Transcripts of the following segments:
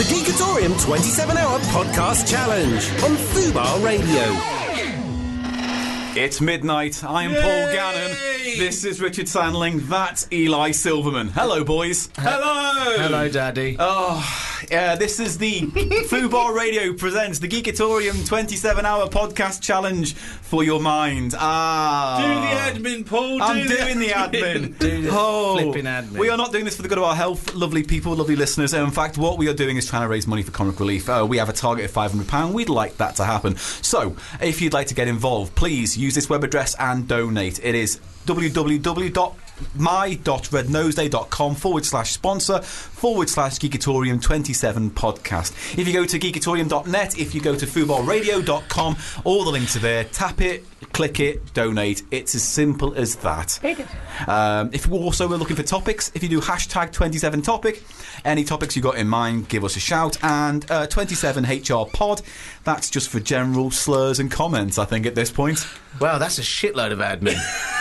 The Geekatorium 27-hour podcast challenge on Fubar Radio. It's midnight. I am Paul Gannon. This is Richard Sandling. That's Eli Silverman. Hello, boys. Hello. Hello, Daddy. Oh, yeah, this is the Fubar Radio presents the Geekatorium 27-hour podcast challenge for your mind. Do the admin, Paul. I'm doing the admin. Do the flipping admin. We are not doing this for the good of our health, lovely people, lovely listeners. In fact, what we are doing is trying to raise money for Comic Relief. We have a target of £500. We'd like that to happen. So, if you'd like to get involved, please use this web address and donate. It is www.my.rednose.com/sponsor/Geekatorium 27 podcast. If you go to geekatorium.net, if you go to fubarradio.com, all the links are there. Tap it, click it, donate. It's as simple as that. If you also are looking for topics, if you do hashtag 27topic, any topics you got in mind, give us a shout. And 27HR pod, that's just for general slurs and comments, I think, at this point. Wow, that's a shitload of admin.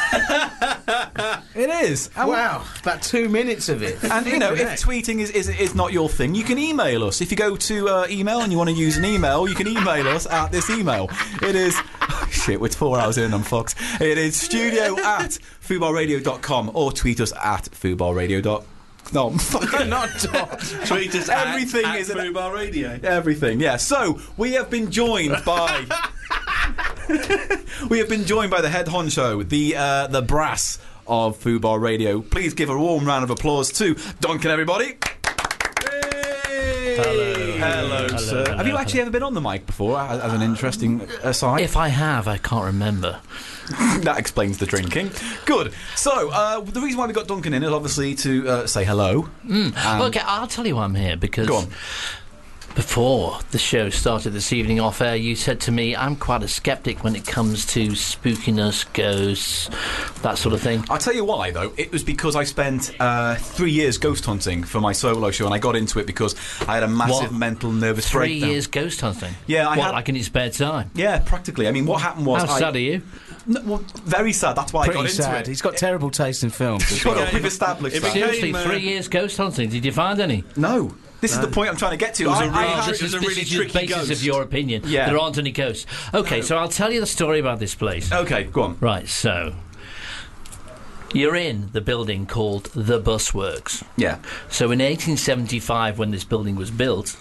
It is. Wow, about 2 minutes of it. And, you know, if tweeting is not your thing, you can email us. If you go to email and you want to use an email, you can email us at this email. It is... Oh, shit, we're 4 hours in and I'm fucked. It is studio@fubarradio.com or tweet us at fubarradio.com. No, not Tweet us everything at is Fubar Radio. Everything, yeah. So we have been joined by the head honcho, the brass of Fubar Radio. Please give a warm round of applause to Duncan, everybody. Hello, sir. Have you actually ever been on the mic before, as an interesting aside? If I have, I can't remember. That explains the drinking. Good. So, the reason why we got Duncan in is obviously to say hello. Well, okay, I'll tell you why I'm here, because Go on. before the show started this evening off air, you said to me, I'm quite a sceptic when it comes to spookiness, ghosts, that sort of thing. I'll tell you why, though. It was because I spent 3 years ghost hunting for my solo show, and I got into it because I had a massive mental nervous 3 breakdown. years ghost hunting? Yeah, I had... like in his spare time? Yeah, practically. I mean, what happened was... How sad are you? No, well, very sad. That's why I got Pretty into sad. it. He's got terrible taste in films as Well, well. we've established that. Seriously, 3 years ghost hunting? Did you find any? No. This is the point I'm trying to get to. It was This is really the tricky basis ghost. of your opinion. Yeah. There aren't any ghosts. Okay, so I'll tell you the story about this place. Okay, go on. Right, so... You're in the building called the Bus Works. Yeah. So in 1875, when this building was built,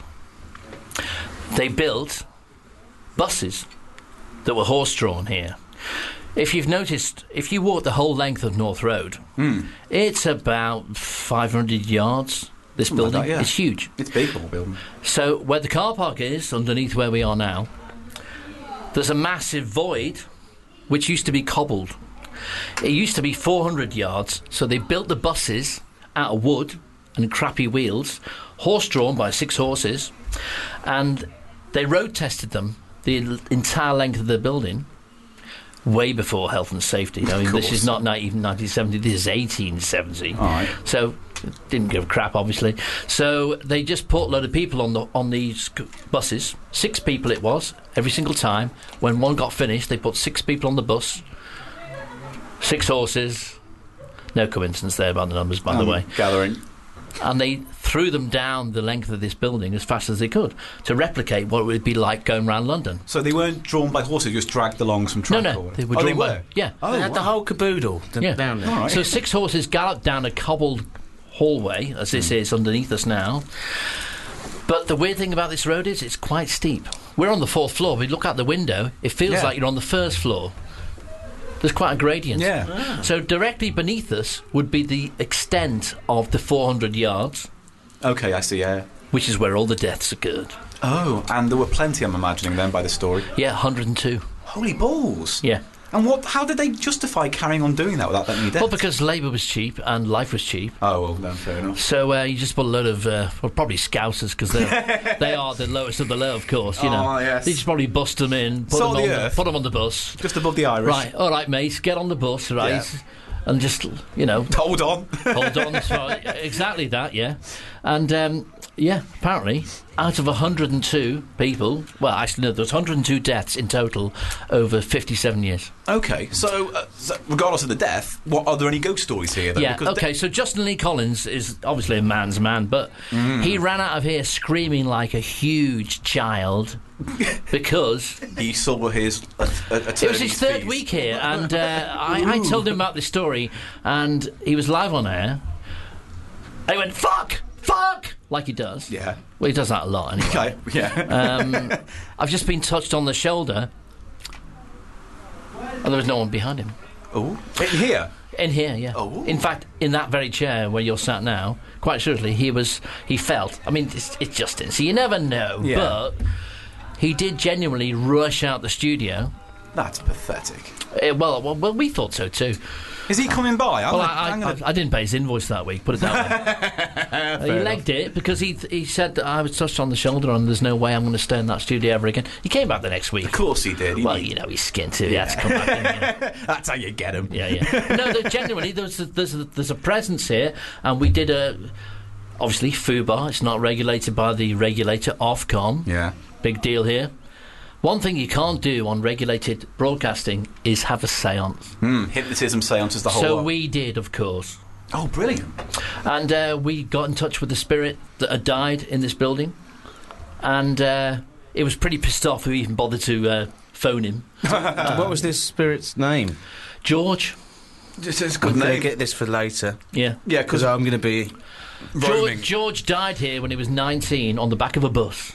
they built buses that were horse-drawn here. If you've noticed, if you walk the whole length of North Road, it's about 500 yards, this building. Like that, yeah. It's huge. It's big, the building. So where the car park is, underneath where we are now, there's a massive void which used to be cobbled. It used to be 400 yards, so they built the buses out of wood and crappy wheels, horse-drawn by 6 horses, and they road tested them the entire length of the building way before health and safety. I mean, this is not even 1970, this is 1870. All right. So, didn't give a crap, obviously. So, they just put a load of people on these buses. 6 people it was, every single time. When one got finished, they put 6 people on the bus, 6 horses. No coincidence there about the numbers, by the way. Gathering. And they threw them down the length of this building as fast as they could to replicate what it would be like going around London. So they weren't drawn by horses, just dragged along some track? No, or they were oh, drawn they by... were? Yeah. Oh, They had the whole caboodle down there. All right. So 6 horses galloped down a cobbled hallway, as this is underneath us now. But the weird thing about this road is it's quite steep. We're on the 4th floor. We look out the window, it feels like you're on the 1st floor. There's quite a gradient. Yeah. So directly beneath us would be the extent of the 400 yards. Okay, I see, yeah. Which is where all the deaths occurred. Oh, and there were plenty, I'm imagining, then, by the story. Yeah, 102. Holy balls! Yeah. And how did they justify carrying on doing that without that many deaths? Well, because labour was cheap and life was cheap. Oh, well, no, fair enough. So you just put a load of, probably Scousers, because they are the lowest of the low, of course, you know. Oh, yes. They just probably bust them in, put them on the bus. Just above the Irish. Right, all right, mate, get on the bus, right? Yeah. And just, you know... Hold on. Hold on. So, exactly that, yeah. And Yeah, apparently, out of 102 people, well, actually, no, there was 102 deaths in total over 57 years. Okay, so regardless of the death, are there any ghost stories here? Though? Yeah, Because okay, so Justin Lee Collins is obviously a man's man, but he ran out of here screaming like a huge child because... he saw his It was his third week here, and I told him about this story, and he was live on air, and he went, fuck! Like he does. Yeah. Well, he does that a lot anyway. Okay, yeah. I've just been touched on the shoulder, and there was no one behind him. Oh, in here? In here, yeah. Oh. In fact, in that very chair where you're sat now, quite seriously, he felt. I mean, it's just so you never know, Yeah. but he did genuinely rush out the studio. That's pathetic. Well, we thought so too. Is he coming by? I didn't pay his invoice that week, put it that way. He legged it because he said that I was touched on the shoulder and there's no way I'm going to stay in that studio ever again. He came back the next week. Of course he did. Well, you know, he's skint too. He had to come back in, you know. That's how you get him. Yeah. No, genuinely, there's a presence here, and we did obviously FUBAR. It's not regulated by the regulator Ofcom. Yeah. Big deal here. One thing you can't do on regulated broadcasting is have a séance. Hypnotism, seances, the whole So lot. we did, of course. Oh, brilliant. And we got in touch with the spirit that had died in this building. And it was pretty pissed off who even bothered to phone him. What was this spirit's name? George. It's a I'm good going to name. get this for later. Yeah. Yeah, Because because I'm going to be... roaming. George died here when he was 19 on the back of a bus.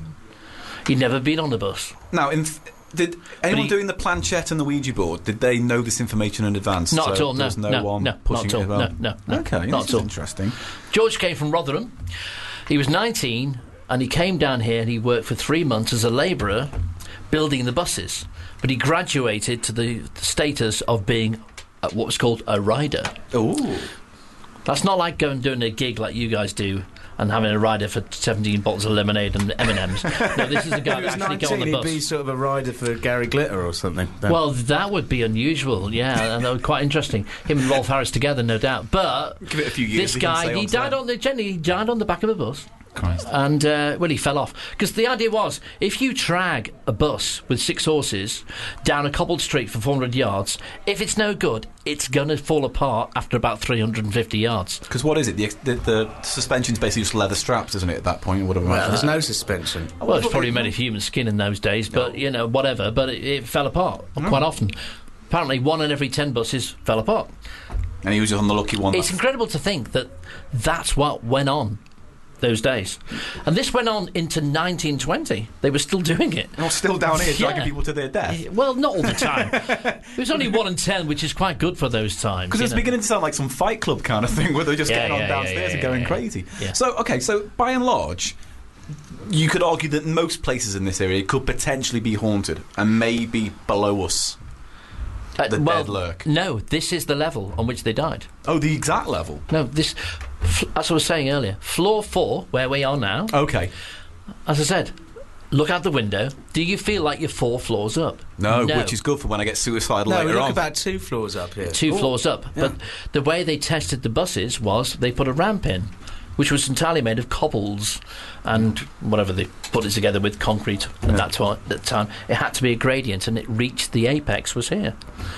He'd never been on a bus. Now, did anyone he- doing the planchette and the Ouija board, did they know this information in advance? Not So at all, no. There's no one not pushing at all. it about? No. Okay, not this at all. is interesting. George came from Rotherham. He was 19 and he came down here and he worked for 3 months as a labourer building the buses. But he graduated to the status of being what was called a rider. Ooh. That's not like going and doing a gig like you guys do and having a rider for 17 bottles of lemonade and M&Ms. No, this is a guy He that was actually 19, go on the he'd bus. be sort of a rider for Gary Glitter or something. then. Well, that would be unusual, yeah, and that would be quite interesting. Him and Rolf Harris together, no doubt. But Give it a few years. this guy, he died on the back of a bus. Christ. And, he fell off. Because the idea was, if you drag a bus with 6 horses down a cobbled street for 400 yards, if it's no good, it's going to fall apart after about 350 yards. Because what is it? The suspension's basically just leather straps, isn't it, at that point? Or whatever. Well, there's no suspension. Well, it's probably made of human skin in those days, but, you know, whatever. But it fell apart quite often. Apparently, 1 in every 10 buses fell apart. And he was on the lucky one. It's incredible to think that that's what went on those days. And this went on into 1920. They were still doing it. Not still down here dragging Yeah. people to their death. Well, not all the time. It was only 1 in 10, which is quite good for those times. Because it's beginning to sound like some Fight Club kind of thing where they're just Yeah, getting on yeah, downstairs and going crazy. Yeah. So, okay, so by and large, you could argue that most places in this area could potentially be haunted and maybe below us. The dead lurk. No, this is the level on which they died. Oh, the exact level. No, this, as I was saying earlier, floor 4, where we are now, Okay. as I said, look out the window. Do you feel like you're 4 floors up? No, which is good for when I get suicidal No, we later look on. about 2 floors up here. 2 floors up. yeah. But the way they tested the buses was they put a ramp in, which was entirely made of cobbles and whatever they put it together with concrete. And that's why at the time it had to be a gradient, and it reached the apex was here.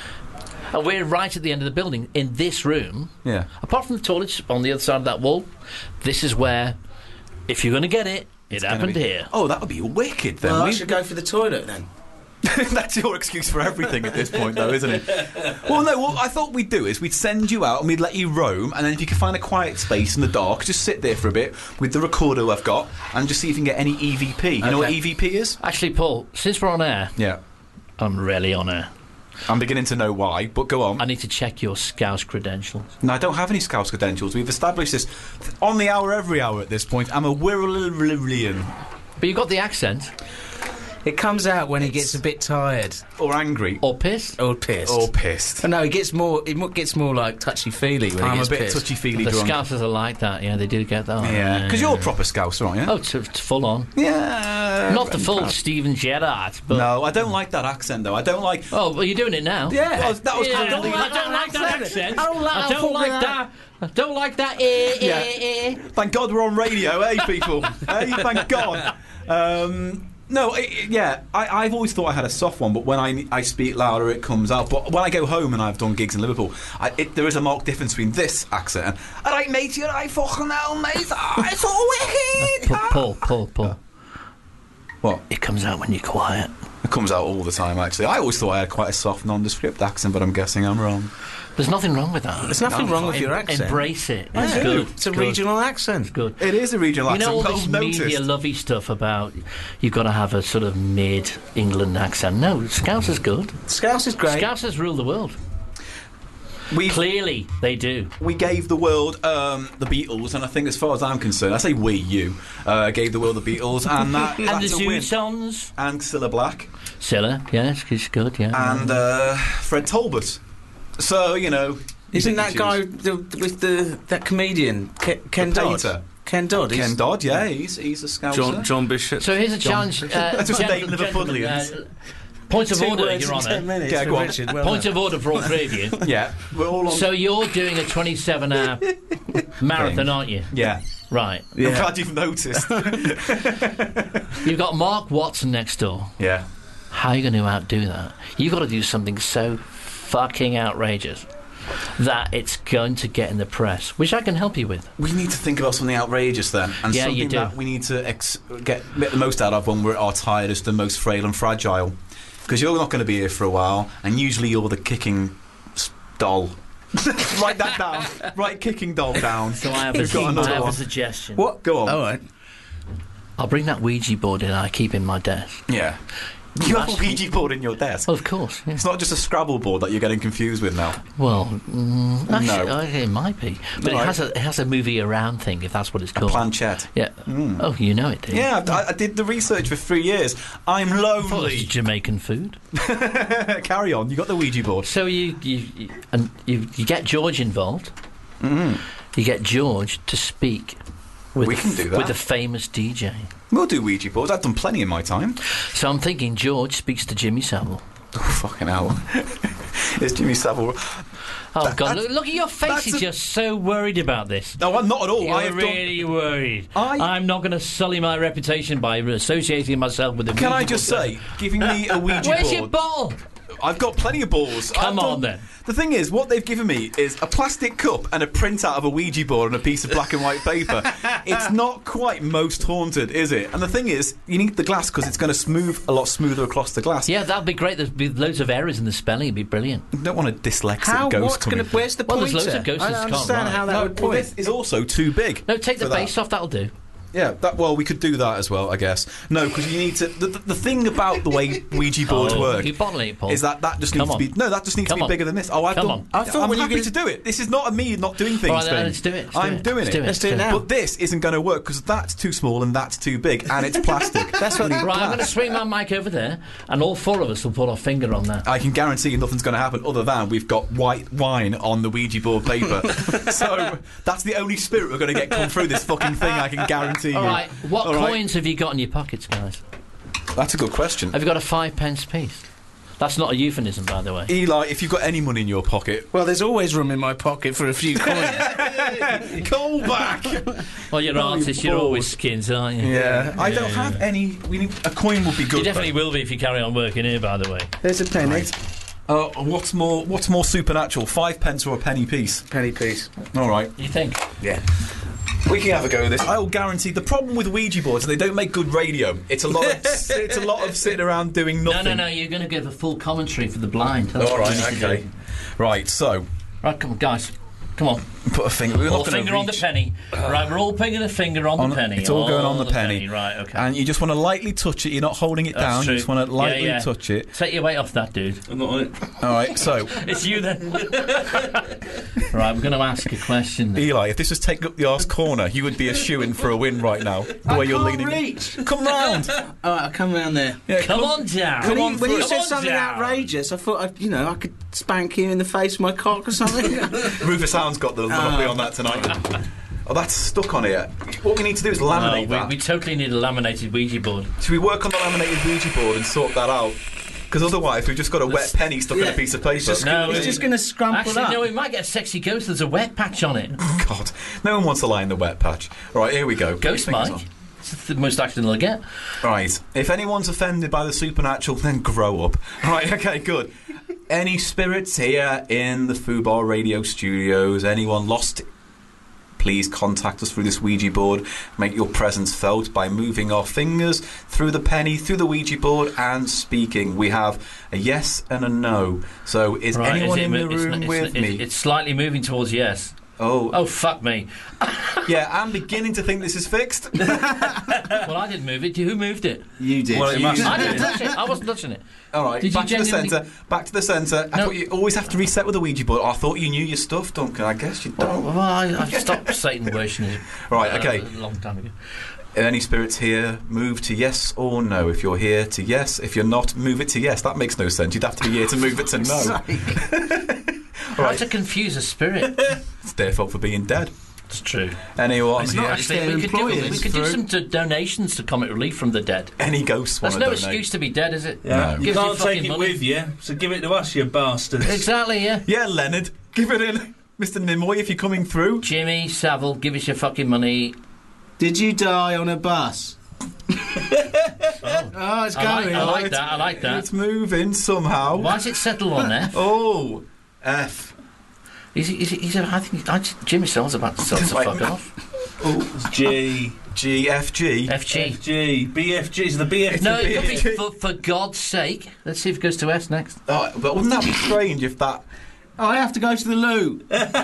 And we're right at the end of the building in this room. Yeah. Apart from the toilets on the other side of that wall, this is where, if you're going to get it, it happened here. Oh, that would be wicked then. Well, I We- should go for the toilet then. That's your excuse for everything at this point, though, isn't it? Well, no, what I thought we'd do is we'd send you out and we'd let you roam, and then if you could find a quiet space in the dark, just sit there for a bit with the recorder I've got and just see if you can get any EVP. You know what Okay. EVP is? Actually, Paul, since we're on air, Yeah. I'm really on air. I'm beginning to know why, but go on. I need to check your Scouse credentials. No, I don't have any Scouts credentials. We've established this on the hour, every hour at this point. I'm a Wirrilian. But you've got the accent. It comes out when he gets a bit tired Or angry. Or pissed. or pissed. Or pissed. Oh, no, it gets more like touchy-feely when he I'm a gets bit pissed. touchy-feely The drunk. Scousers are like that, yeah, they do get that. Yeah. Because you're a proper Scouser, aren't you? Oh, to full on. Yeah. Not the full Stephen Gerrard, but... No, I don't like that accent, though. I don't like... Oh, well, you're doing it now. Yeah, well, that was Yeah, kind of I don't like that accent. I don't like I don't like that. Don't like that. Thank God we're on radio, eh, people? Hey, thank God. No, I've always thought I had a soft one, but when I speak louder, it comes out. But when I go home and I've done gigs in Liverpool, there is a marked difference between this accent and alright, mate, you're right, fucking hell, mate. It's all wicked. Paul. What? It comes out when you're quiet. It comes out all the time, actually. I always thought I had quite a soft, nondescript accent, but I'm guessing I'm wrong. There's nothing wrong with that. There's nothing wrong with your accent. Embrace it. I It's do. good. It's a regional accent. Good. It is a regional You accent. know all well this noticed. media lovey stuff about you've got to have a sort of mid-England accent. No, Scouse is good. Scouse is great. Scousers rule the world. Clearly, they do. We gave the world the Beatles, and I think, as far as I'm concerned, I say you gave the world the Beatles, and that And that's the a win. Zoosons. And Cilla Black, Scylla, yes, it's good, yeah. and Fred Talbot. So Isn't that choose. guy with that comedian Ken Dodd? Pater. Ken Dodd. Ken Dodd, yeah, he's a scouser. John Bishop. So here's a challenge. That's just gentlemen, Dave Liverpudlians. Point of 2 order, words Your in 10 Honour. minutes Yeah, for go on. Richard. Well Point done. of order for all three of you. Yeah, we're all on. So you're doing a 27-hour marathon, Thing. aren't you? yeah, Right. I'm glad you've noticed. You've got Mark Watson next door. Yeah. How are you going to outdo that? You've got to do something so fucking outrageous that it's going to get in the press, which I can help you with. We need to think about something outrageous then, and Yeah, something you do. that we need to get the most out of when we're at our tiredest and most frail and fragile. Because you're not going to be here for a while, and usually you're the kicking doll. Write that down. Write kicking doll down. So I have, We've got another a one. suggestion. What? Go on. All right. I'll bring that Ouija board in I keep in my desk. Yeah. You have a Actually- Ouija board in your desk. Well, of course. Yeah. It's not just a Scrabble board that you're getting confused with now. Well, actually, it might be. But Right. it has a movie around thing, if that's what it's called. Planchette. Yeah. Oh, you know it, do you? Yeah, I did the research for 3 years. I'm I thought it was lonely. Jamaican food. Carry on. You got the Ouija board. So you get George involved. Mm-hmm. You get George to speak with We can do that. with a famous DJ. We'll do Ouija boards. I've done plenty in my time. So I'm thinking George speaks to Jimmy Savile. Oh, fucking hell. It's Jimmy Savile. Oh God! that's- Look at your face. that's You're a- just so worried about this. No, I'm not at all. You're I have really worried. I- I'm not going to sully my reputation by associating myself with the. Can I Ouija just board. say, giving me a Ouija Where's board... your ball? I've got plenty of balls. Come I've on, then. The thing is, what they've given me is a plastic cup and a printout of a Ouija board on a piece of black and white paper. It's not quite Most Haunted, is it? And the thing is, you need the glass because it's going to smooth a lot smoother across the glass. Yeah, that'd be great. There'd be loads of errors in the spelling. It'd be brilliant. You don't want a dyslexic ghost coming. Where's the Well, pointer? there's loads of ghosts I that don't can't understand write. how that would Well, point. this is also too big. No, take the for that. bass off. That'll do. Yeah, we could do that as well, I guess. No, because you need to... The thing about the way Ouija boards work... You bottling it, Paul. Is that just Come needs to on. be... No, that just needs Come to be on. bigger than this. Oh, I've Come done... on. I thought I'm when you happy get- to do it. This is not a me not doing things All right, thing. let's do it. Let's I'm do it. doing Let's it. do it. Let's do it now. But this isn't going to work because that's too small and that's too big and it's plastic. That's what. Right, I'm going to swing my mic over there, and all four of us will put our finger on that. I can guarantee you nothing's going to happen other than we've got white wine on the Ouija board paper. So that's the only spirit we're going to get come through this fucking thing, I can guarantee you. All right, what All right. coins have you got in your pockets, guys? That's a good question. Have you got a 5p piece? That's not a euphemism, by the way. Eli, if you've got any money in your pocket, Well, there's always room in my pocket for a few coins. call back. Well, you're artists, you're balls. always skins, aren't you? Yeah, I don't have any. We need a coin would be good. You definitely will be if you carry on working here, by the way. There's a penny. What's more supernatural? 5 pence or a penny piece? Penny piece. All right. You think? Yeah. We can have a go with this. I will guarantee. The problem with Ouija boards is they don't make good radio. It's a lot of it's a lot of sitting around doing nothing. No, you're going to give a full commentary for the blind. That's All what right, you need to okay. do. Right, so Right, come on, guys. Come on. put a finger. We're All not going finger to on the penny. Right, we're all putting a finger on the penny. It's all going on the penny. Right, okay. And you just want to lightly touch it. You're not holding it That's down. true. You just want to lightly Yeah. touch it. Take your weight off that, dude. I'm not on it. All right. So, It's you then. Right, we're going to ask a question then. Eli, if this was taking up the arse corner, you would be a shoo-in for a win right now. The way you're leaning. reach. Come round. All right, I'll come round there. Yeah, Come on down. When you Come said on something down. outrageous, I thought, I could spank you in the face with my cock or something. Rufus Hound's got the monopoly on that tonight. Oh, that's stuck on here. What we need to do is laminate that. We totally need a laminated Ouija board. Should we work on the laminated Ouija board and sort that out? Because otherwise we've just got a wet penny stuck in a piece of paper. He's just No, going to scrumple Actually, up. no, we might get a sexy ghost. There's a wet patch on it. God, no one wants to lie in the wet patch. Right, here we go. Ghost Fingers Mike. on. It's the most action they'll get. Right, if anyone's offended by the supernatural, then grow up. Right, okay, good. Any spirits here in the Fubar Radio studios? Anyone lost? Please contact us through this Ouija board. Make your presence felt by moving our fingers through the penny, through the Ouija board, and speaking. We have a yes and a no. So is anyone in the room with me? It's slightly moving towards yes. Oh, Fuck me. yeah, I'm beginning to think this is fixed. Well, I didn't move it. Who moved it? You did. Well, it must I didn't touch it. I wasn't touching it. All right, Did you back to the genuinely- centre. Back to the centre. I No. thought you always have to reset with the Ouija board. I thought you knew your stuff, Duncan. I guess you don't. Well, I stopped Satan worshipping Right, okay. a long time ago. Any spirits here, move to yes or no. If you're here, to yes. If you're not, move it to yes. That makes no sense. You'd have to be here to move it to no. How to confuse a spirit? It's their fault for being dead. It's true. Anyone It's here? not Actually, their we could do employers. some donations to Comic Relief from the dead. Any ghosts want That's to no donate? excuse to be dead, is it? Yeah. No. You Gives you can't take fucking it money. with you, so give it to us, you bastards. Exactly, yeah. Yeah, Leonard, give it in. Mr. Nimoy, if you're coming through. Jimmy Savile, give us your fucking money. Did you die on a bus? Oh, it's going. I like that. I like that. It's moving somehow. Why does it settle on F? Oh, F. I think Jimmy Savile's about to start to Wait. fuck off. G. G, F, G. FG. FG. BFG. Is the BFG? No, it could be for God's sake. Let's see if it goes to S next. Oh, but wouldn't that be strange if that... Oh, I have to go to the loo.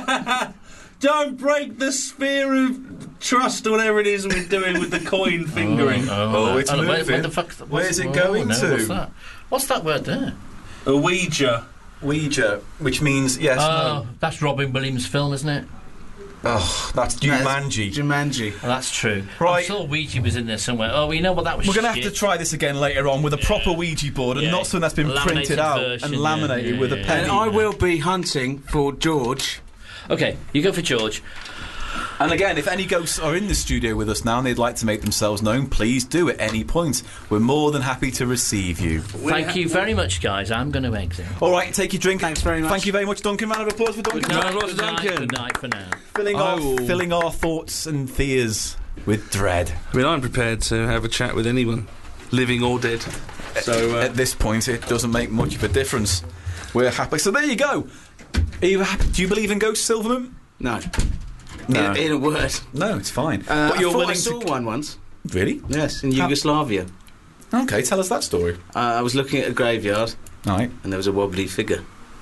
Don't break the sphere of trust or whatever it is we're doing with the coin fingering. Oh, it's where moving. the fuck? Where's it going to? What's that? What's that word there? A Ouija. Ouija, which means yes, no. That's Robin Williams' film, isn't it? Oh, that's Jumanji. Jumanji. Well, that's true. Right. I'm sure Ouija was in there somewhere. Oh, you know what? That was We're going to have shit. to try this again later on with a proper Ouija board and Yeah. not something that's been Laminated printed out version, and laminated yeah, with a yeah, penny. And I will be hunting for George. Okay, you go for George. And again, if any ghosts are in the studio with us now and they'd like to make themselves known, please do at any point. We're more than happy to receive you. Thank you very much, guys. I'm going to exit. All right, take your drink. Thanks very much. Thank you very much, Duncan. Round of applause for Duncan. Good night, Roger good night, Duncan. good night for now. Filling our thoughts and fears with dread. I mean, I'm prepared to have a chat with anyone, living or dead. So, At this point, it doesn't make much of a difference. We're happy. So there you go. Are you happy? Do you believe in ghosts, Silverman? No. No. In a word. No, it's fine. I but you're thought I willing saw to. one once. Really? Yes, in How- Yugoslavia. Okay, tell us that story. I was looking at a graveyard All right. and there was a wobbly figure.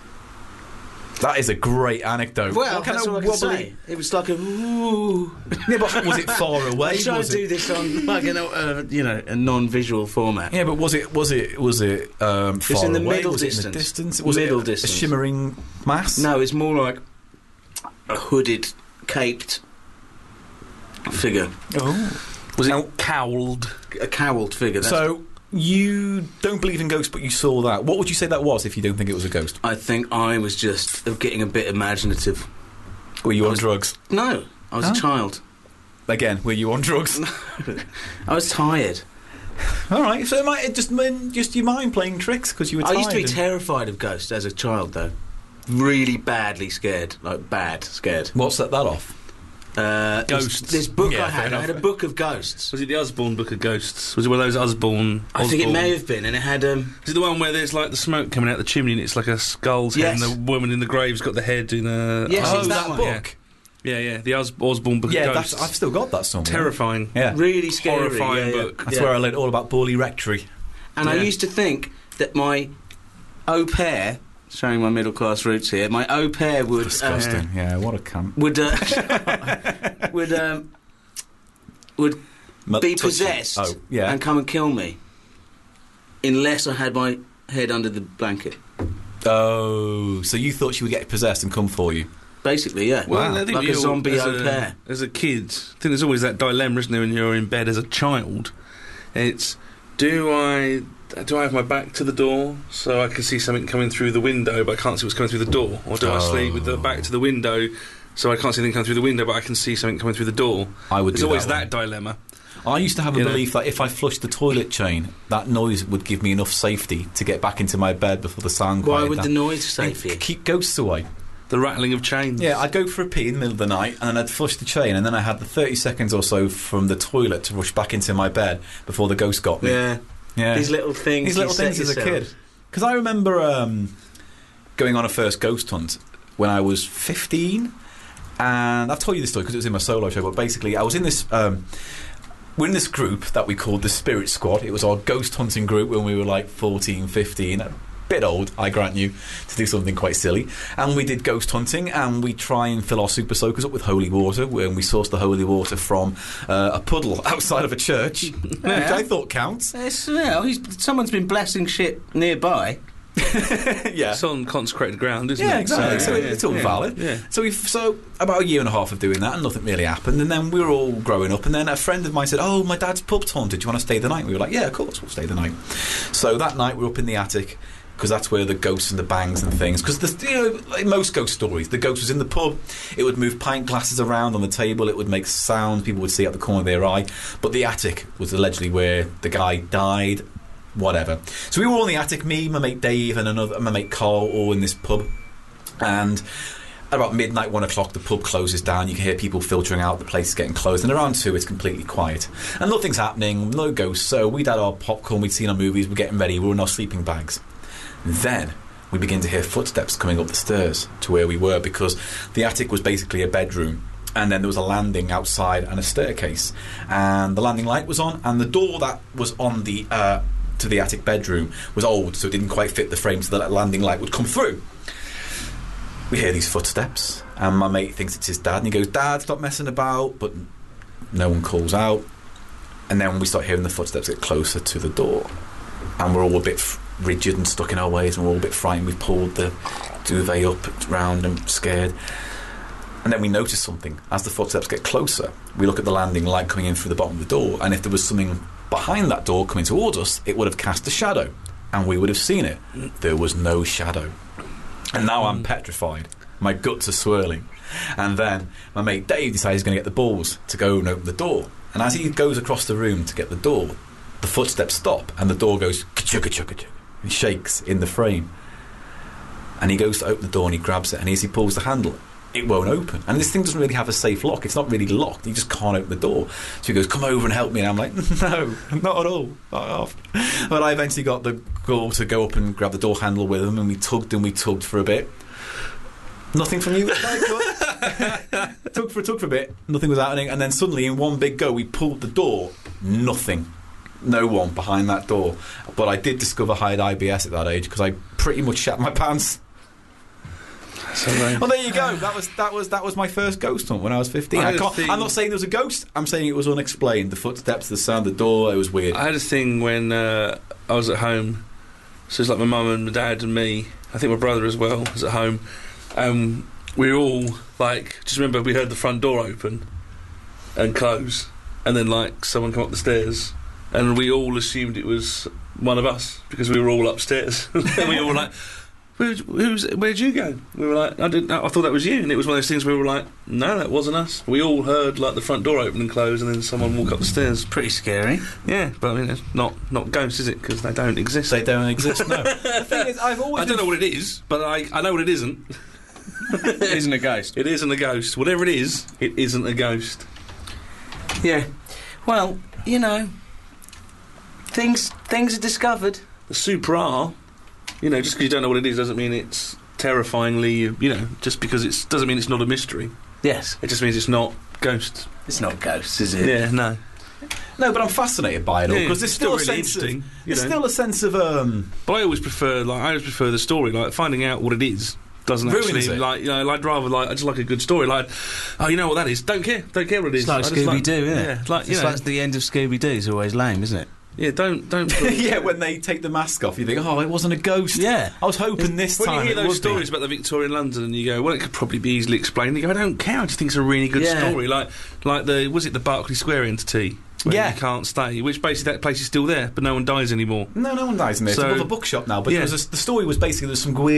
That is a great anecdote. Well, what kind that's of all I can wobbly? say. It was like a ooh. Yeah, but was it far away? I try Was to do it? this on like a non-visual format. Yeah, but was it far in the away? middle was it in the distance. distance? Was Middle it distance. a shimmering mass? No, it's more like a hooded, caped figure. Oh. was it cowled? A cowled figure. That's So you don't believe in ghosts, but you saw that. What would you say that was if you don't think it was a ghost? I think I was just getting a bit imaginative. Were you on was- drugs? No, I was Oh. a child. Again, were you on drugs? I was tired. All right, so it just your mind playing tricks because you were I tired. used to be and- terrified of ghosts as a child, though. Really badly scared, like bad scared. What set that off? Ghosts. This book Yeah, I fair had enough. a book of ghosts. Was it the Osborne Book of Ghosts? Was it one of those Osborne? I think it may have been, and it had Is it the one where there's like the smoke coming out the chimney and it's like a skull's head Yes. and the woman in the grave's got the head in a... Yes, Oh, it's that that one. book. Yeah, the Osborne Book Yeah, of that's, Ghosts. I've still got that somewhere. Terrifying. Yeah, Really scary, Horrifying yeah, yeah. book. that's Yeah. where I learned all about Borley Rectory. And I Yeah. used to think that my au pair, showing my middle class roots here, my au pair would Disgusting. Yeah, what a cunt. would be Touching. possessed Oh, yeah. and come and kill me unless I had my head under the blanket. Oh, so you thought she would get possessed and come for you? Basically, yeah. Well, I think like we a all- zombie as au pair. As a kid, I think there's always that dilemma, isn't there, when you're in bed as a child? It's, do I have my back to the door so I can see something coming through the window but I can't see what's coming through the door? Or do I sleep with the back to the window so I can't see anything coming through the window but I can see something coming through the door? I would There's do always that one. that dilemma. I used to have a You know. belief that if I flushed the toilet chain, that noise would give me enough safety to get back into my bed before the sound Why quieted would down. the noise save for you? Keep ghosts away. The rattling of chains. Yeah, I'd go for a pee in the middle of the night, and then I'd flush the chain, and then I had the 30 seconds or so from the toilet to rush back into my bed before the ghost got me. Yeah. Yeah. These little things. These little you set things as a yourself. kid. Because I remember going on a first ghost hunt when I was 15, and I've told you this story because it was in my solo show, but basically I was in this... we're in this group that we called the Spirit Squad. It was our ghost hunting group when we were like 14, 15... a bit old, I grant you, to do something quite silly. And we did ghost hunting, and we try and fill our super soakers up with holy water, when we sourced the holy water from a puddle outside of a church, which I thought counts. It's, someone's been blessing shit nearby. Yeah. It's on consecrated ground, isn't it? Yeah, exactly. So yeah, it's all yeah, valid. Yeah. So about a year and a half of doing that, and nothing really happened. And then we were all growing up, and then a friend of mine said, "Oh, my dad's pub's haunted. Do you want to stay the night?" And we were like, "Yeah, of course, we'll stay the night." So that night we were up in the attic, because that's where the ghosts and the bangs and things. Because like most ghost stories, the ghost was in the pub. It would move pint glasses around on the table. It would make sound. People would see out the corner of their eye. But the attic was allegedly where the guy died. Whatever. So we were all in the attic. Me, my mate Dave, and my mate Carl, all in this pub. And at about midnight, 1 o'clock, the pub closes down. You can hear people filtering out. The place is getting closed. And around 2, it's completely quiet. And nothing's happening. No ghosts. So we'd had our popcorn. We'd seen our movies. We're getting ready. We were in our sleeping bags. Then we begin to hear footsteps coming up the stairs to where we were, because the attic was basically a bedroom, and then there was a landing outside and a staircase, and the landing light was on, and the door that was on the to the attic bedroom was old, so it didn't quite fit the frame, so the landing light would come through. We hear these footsteps, and my mate thinks it's his dad, and he goes, "Dad, stop messing about," but no one calls out. And then we start hearing the footsteps get closer to the door, and we're all a bit rigid and stuck in our ways, and we're all a bit frightened. We've pulled the duvet up round and scared. And then we notice something. As the footsteps get closer, we look at the landing light coming in through the bottom of the door, and if there was something behind that door coming towards us, it would have cast a shadow, and we would have seen it. There was no shadow. And now I'm petrified. My guts are swirling. And then my mate Dave decides he's going to get the balls to go and open the door. And as he goes across the room to get the door, the footsteps stop, and the door goes ka-chugga, chugga, chugga, and shakes in the frame. And he goes to open the door, and he grabs it, and as he pulls the handle, it won't open. And this thing doesn't really have a safe lock. It's not really locked. You just can't open the door. So he goes, "Come over and help me." And I'm like, "No, not at all. Not off." But I eventually got the girl to go up and grab the door handle with him, and we tugged for a bit. Nothing from you. Tug for a bit. Nothing was happening. And then suddenly, in one big go, we pulled the door. Nothing. No one behind that door. But I did discover I had IBS at that age, because I pretty much shat my pants. Well, there you go. That was my first ghost hunt when I was 15. I'm not saying there was a ghost. I'm saying it was unexplained. The footsteps, the sound, the door. It was weird. I had a thing when I was at home. So it's like my mum and my dad and me. I think my brother as well was at home. We were all like, just remember we heard the front door open and close, and then like someone come up the stairs, and we all assumed it was one of us because we were all upstairs. And we all were like, where'd you go? We were like, I thought that was you. And it was one of those things where we were like, no, that wasn't us. We all heard like the front door open and close, and then someone walk up the stairs. Pretty scary. Yeah, but I mean, it's not ghosts, is it? Because they don't exist. They don't exist. No. The thing is, I don't know what it is, but I know what it isn't. It isn't a ghost. It isn't a ghost. Whatever it isn't a ghost. Yeah. Well, you know, things are discovered. The super R, you know, just because you don't know what it is doesn't mean it's terrifyingly, you know, just because it doesn't mean it's not a mystery. Yes. It just means it's not ghosts. It's not ghosts, is it? Yeah, no. No, but I'm fascinated by it all, because there's still really a sense interesting. of... There's still a sense of... But I always prefer the story. Like, finding out what it is doesn't ruins actually... it. Like, you know, I'd rather, like, I just like a good story. Like, oh, you know what that is? Don't care what it is. It's like I just Scooby-Doo, isn't it? Yeah, like, you It's know, like the end of Scooby-Doo is always lame, isn't it? yeah, don't yeah, when they take the mask off, you think, oh, it wasn't a ghost. Yeah. I was hoping this When time you hear it those would stories about the Victorian London, and you go, well, it could probably be easily explained. You go, I don't care. I just think it's a really good Yeah. story. Like the Berkeley Square entity, where Yeah. you can't stay. Which basically that place is still there, but no one dies anymore. be. No one dies in there. So- It's above a bookshop now. But Yeah. the story was basically there's some weird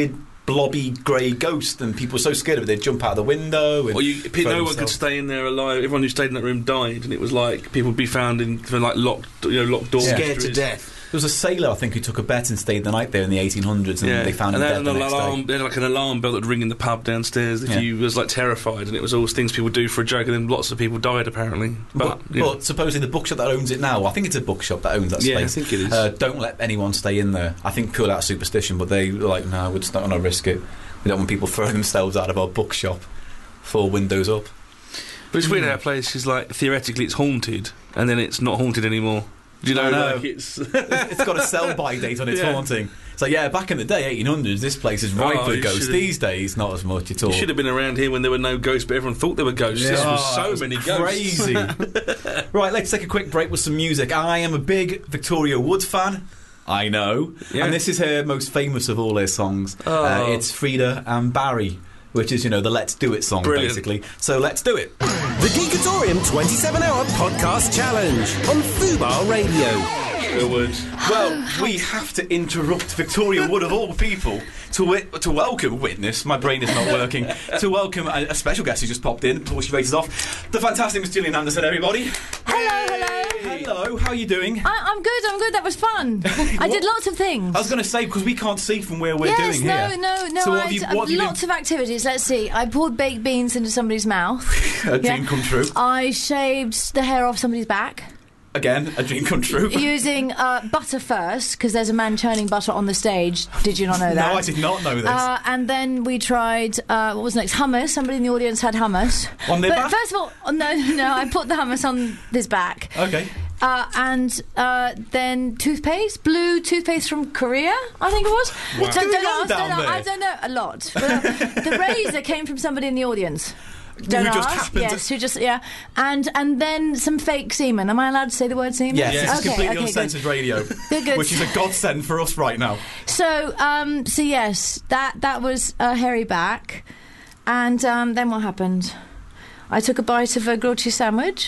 blobby grey ghost, and people were so scared of it they'd jump out of the window. And Or no one could themselves. stay in there alive. Everyone who stayed in that room died, and it was like people would be found in for like locked doors. Scared to death. There was a sailor, I think, who took a bet and stayed the night there in the 1800s, and they found him they dead had the an next alarm. day. They had like an alarm bell that would ring in the pub downstairs if Yeah. you was like terrified, and it was all things people do for a joke, and then lots of people died apparently. But supposedly the bookshop that owns it now, I think it's a bookshop that owns that Yeah, space. I think it is. Don't let anyone stay in there. I think purely out of superstition, but they were like, no, we're just not going to risk it. We don't want people throwing themselves out of our bookshop 4 windows up. But it's weird how a place is like theoretically it's haunted, and then it's not haunted anymore. Do you know? I know. Like it's It's got a sell-by date on its Yeah. haunting. So yeah, back in the day, 1800s, this place is ripe Oh, with you ghosts. should've- These days, not as much at all. You should have been around here when there were no ghosts, but everyone thought there were ghosts. Yeah. This Oh, was so it was many ghosts. crazy. Right, let's take a quick break with some music. I am a big Victoria Wood fan. I know. Yeah. And this is her most famous of all her songs. Oh. It's Frida and Barry, which is, the Let's Do It song, Brilliant. basically. So let's do it. The Geekatorium 27-hour podcast challenge on Fubar Radio. Well, we have to interrupt Victoria Wood, of all people, to welcome witness. My brain is not working. To welcome a special guest who just popped in before she races off. The fantastic Miss Gillian Anderson, everybody. Hello. Hello, how are you doing? I'm good. That was fun. I did lots of things. I was going to say, because we can't see from where we're Yes, doing here. no. So what I have you, d- what have you lots of activities. Let's see. I poured baked beans into somebody's mouth. been, a dream yeah. come true. I shaved the hair off somebody's back. Again, a dream come true. Using butter first, because there's a man churning butter on the stage. Did you not know that? No, I did not know this. And then we tried, what was next? Hummus. Somebody in the audience had hummus. On their but back? First of all, no, I put the hummus on this back. Okay. And then toothpaste, blue toothpaste from Korea, I think it was. What's going on down there? I don't know, a lot. But, the razor came from somebody in the audience. Don't Who just ask. happened Yes, to- who just, yeah. And then some fake semen. Am I allowed to say the word semen? Yes, this is Okay, completely okay, uncensored radio, Good. which is a godsend for us right now. So yes, that was hairy back. And then what happened? I took a bite of a grilled cheese sandwich.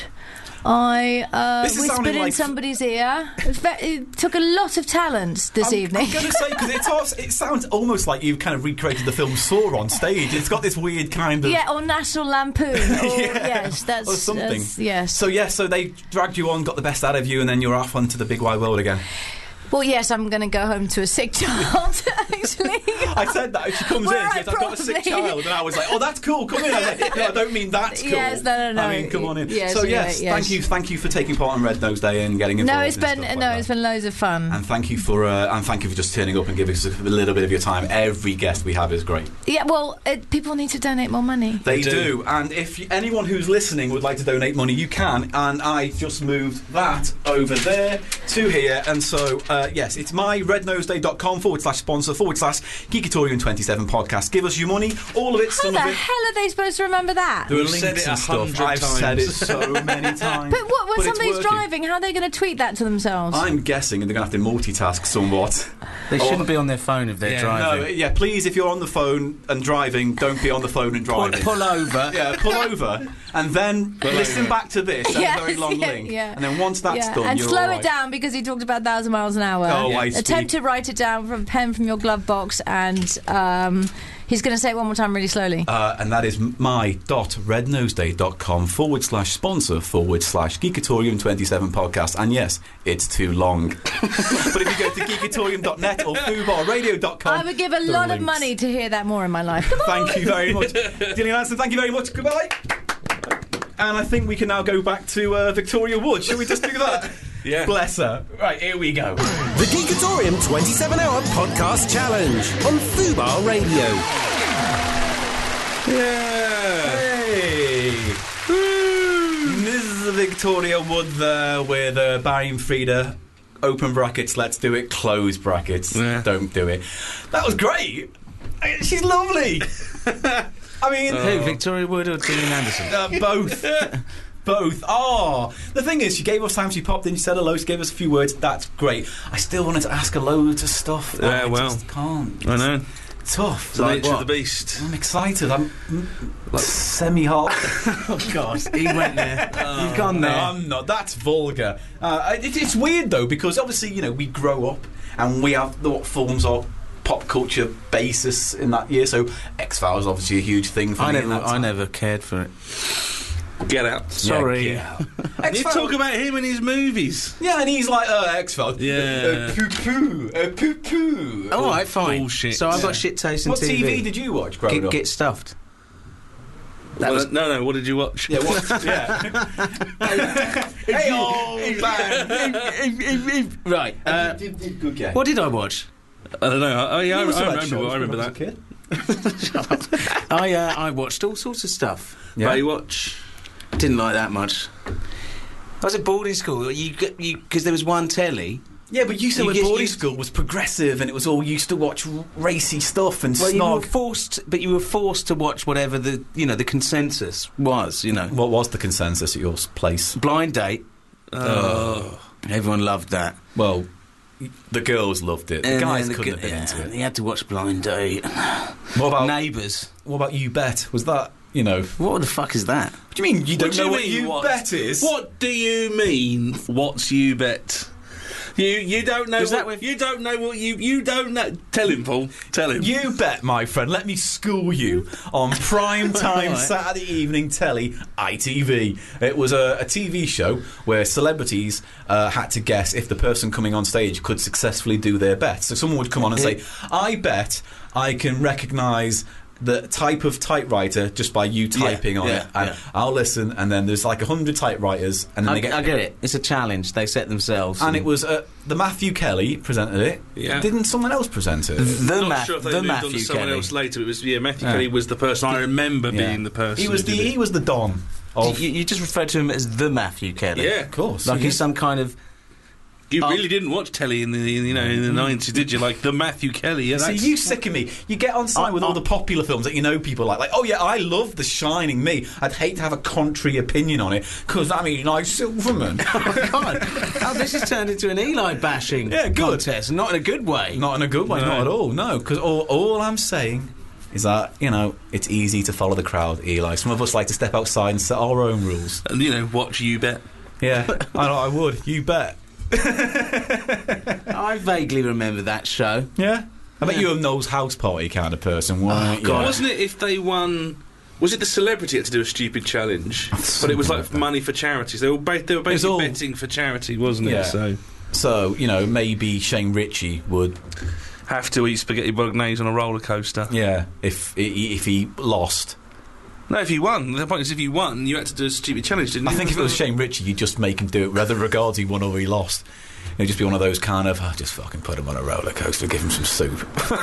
I This is whispered sounding in like- somebody's ear. It took a lot of talent this evening. I'm going to say, because it sounds almost like you've kind of recreated the film Saw on stage. It's got this weird kind of... Yeah, or National Lampoon. Or, yes, that's or something. yes. So they dragged you on, got the best out of you, and then you're off onto the big wide world again. Well, yes, I'm going to go home to a sick child, actually. I said that. She comes Where in, she I goes, I've got a sick probably- child. And I was like, oh, that's cool, come in. I was like, no, I don't mean that's cool. Yes, no. I mean, come on in. Yes, so, yeah, yes, yes. thank you for taking part on Red Nose Day and getting involved. No, it's and been stuff like that. it's been loads of fun. And thank you for just turning up and giving us a little bit of your time. Every guest we have is great. Yeah, well, people need to donate more money. They do. And if anyone who's listening would like to donate money, you can. And I just moved that over there to here. And so, yes, it's myrednosday.com/sponsor/Geekatorium27 podcast. Give us your money, all of it, How some the of it. hell are they supposed to remember that? There are You've said links it and stuff. 100 I've said it times. so many times. But what, when it's somebody's working. driving, how are they going to tweet that to themselves? I'm guessing they're going to have to multitask somewhat. They shouldn't be on their phone if they're Yeah, driving. No, yeah, please, if you're on the phone and driving, don't be on the phone and driving. Pull over. Yeah, pull over and then listen back to this. That's Yes, a very long yeah, link. yeah. And then once that's Yeah, done, and you're slow all it right. down because he talked about 1,000 miles an hour. Oh, I speak. Attempt to write it down from a pen from your glove box, and he's going to say it one more time really slowly. And that is my.rednosday.com/sponsor/Geekatorium27 podcast. And yes, it's too long. But if you go to geekatorium.net or fubarradio.com, I would give a there are lot of links. money to hear that more in my life. Come on. Thank you very much. Gillian Anderson, thank you very much. Goodbye. And I think we can now go back to Victoria Wood. Shall we just do that? Yeah. Bless her. Right, here we go. The Geekatorium 27-hour podcast challenge on Fubar Radio. Yeah. Hey! This is Victoria Wood there with Barry and Frida. Open brackets, let's do it. Close brackets, Yeah. don't do it. That was great. She's lovely. I mean, Who, Victoria Wood or Gillian Anderson? both. Both. Oh, the thing is, she gave us time. She popped in. She said hello. She gave us a few words. That's great. I still wanted to ask her loads of stuff. Yeah, I well. just can't. I know. It's tough. It's the nature what? of the beast. I'm excited. I'm semi-hot. Oh, God, he went there. You've gone No, there. I'm not. That's vulgar. It's weird though, because obviously, we grow up and we have what forms our pop culture basis in that year. So X-Files is obviously a huge thing for me. I never cared for it. Get Out. Sorry. Yeah. You talk about him and his movies. Yeah, and he's like, X-Files. Yeah. Poo-poo. Poo-poo. All right, fine. Bullshit. So I've got shit taste in What TV did you watch growing up? Get Stuffed. No, what did you watch? Yeah, what? Yeah. Hey, old man. Right. Good game. What did I watch? I don't know. I You must have had shows remember when I was a that. kid. I watched all sorts of stuff. Yeah. Baywatch. Didn't like that much. I was at boarding school. Because there was one telly. Yeah, but you said You when get boarding used- school was progressive and it was all used to watch racy stuff and Well, you were snog. forced to watch whatever the consensus was. What was the consensus at your place? Blind Date. Everyone loved that. Well, the girls loved it. The And guys then couldn't have been into and it. you had to watch Blind Date. What about Neighbours. What about You Bet? Was that, What the fuck is that? What do you mean you don't know what mean, You Bet is? What do you mean? What's You Bet? You don't know. Was that with- You don't know what you don't know. Tell him, Paul. Tell him. You Bet, my friend. Let me school you on prime time Right. Saturday evening telly, ITV. It was a TV show where celebrities had to guess if the person coming on stage could successfully do their bet. So someone would come on and say, "I bet I can recognise the type of typewriter just by you typing on yeah, it." And yeah. I'll listen, and then there's like 100 typewriters, and then I they get. get it. It's a challenge they set themselves. And it was the Matthew Kelly presented it. Yeah. Didn't someone else present it? Not sure if they moved on to Matthew someone Kelly. else later. It was Matthew Kelly was the person I remember being the person. He was who did it. he was the Don. Of, You just referred to him as the Matthew Kelly. Yeah, of course. Like yeah. he's some kind of. You really didn't watch telly in the 90s, did you? Like the Matthew Kelly. Yeah, See, that's- you sick of me. You get on side with all the popular films that people like, oh yeah, I love The Shining. Me, I'd hate to have a contrary opinion on it because I mean, like Silverman. Oh, God. Oh, this has turned into an Eli bashing contest, not in a good way. Not in a good way, No. not at all. No, because all I'm saying is that it's easy to follow the crowd, Eli. Some of us like to step outside and set our own rules. And watch You Bet. Yeah, I would. You bet. I vaguely remember that show. Yeah, I bet you're a Noel's house party kind of person, weren't you? Wasn't it if they won? Was it the celebrity had to do a stupid challenge? But it was like money for charities. They were basically all- betting for charity, wasn't Yeah. it? So So maybe Shane Ritchie would. have to eat spaghetti bolognese on a roller coaster. Yeah, if he lost. No, if you won. The point is, if you won, you had to do a stupid challenge, didn't you? I think if it was Shane Ritchie, you'd just make him do it, whether regards he won or he lost. It'd just be one of those kind of, just fucking put him on a roller coaster, give him some soup.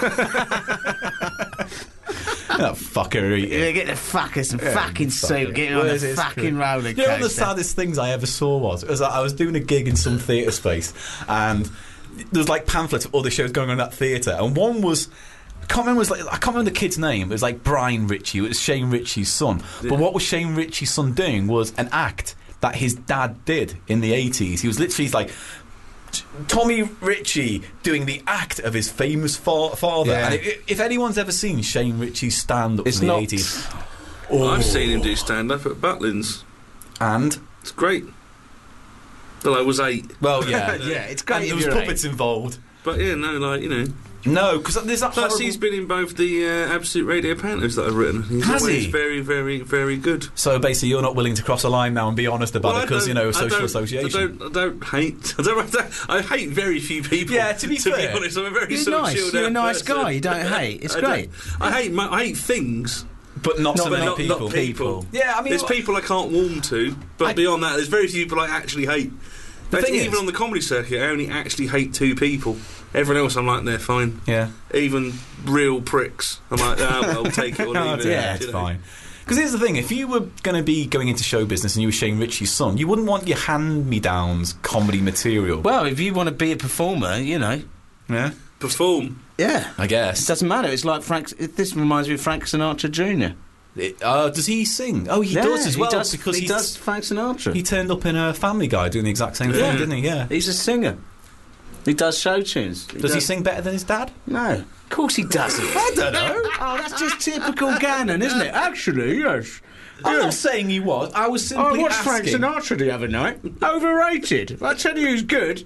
That fucker eating. Yeah, get the fucker some fucking soup. Get him on a Where's his fucking roller coaster. You know, one of the saddest things I ever saw was like, I was doing a gig in some theatre space, and there was like pamphlets of other shows going on in that theatre, and one was. I can't remember the kid's name. It was like Brian Ritchie. It was Shane Ritchie's son. Yeah. But what was Shane Ritchie's son doing was an act that his dad did in the 80s. He was literally like Tommy Ritchie doing the act of his famous father. Yeah. And if anyone's ever seen Shane Ritchie's stand-up It's from the not- 80s... I've seen him do stand-up at Butlins. And? It's great. Well, I was 8. Well, yeah. Yeah, it's great And if there was you're puppets involved. But yeah, no, No, because there's that Plus, horrible... he's been in both the Absolute Radio pantos that I've written. He's Has always he? very, very, very good. So basically, you're not willing to cross a line now and be honest about it because social association. I don't hate. I hate very few people. Yeah, to be fair. honest, I'm a very You're sort of nice. chilled You're a out nice person. guy. You don't hate. It's I great. I hate things, But not so but many not people. people. Yeah, I mean, There's people I can't warm to, but beyond that, there's very few people I actually hate. thing Even is- on the comedy circuit, I only actually hate 2 people. Everyone else, I'm like, they're fine. Yeah. Even real pricks, I'm like, well, take it or leave it. Yeah, it's fine. Because here's the thing: if you were going to be going into show business and you were Shane Ritchie's son, you wouldn't want your hand-me-downs comedy material. Well, if you want to be a performer, yeah, Perform. Yeah. I It guess. doesn't matter. It's like this reminds me of Frank Sinatra Jr. Does he sing? Oh, he does as well. He does, because he does Frank Sinatra. He turned up in a Family Guy doing the exact same thing, didn't he? Yeah. He's a singer. He does show tunes. Does he sing better than his dad? No. Of course he doesn't. I don't know. Oh, that's just typical Gannon, isn't it? Actually, yes. I'm not saying he was. I was simply I watched asking. Frank Sinatra the other night. Overrated. I tell you, he's good.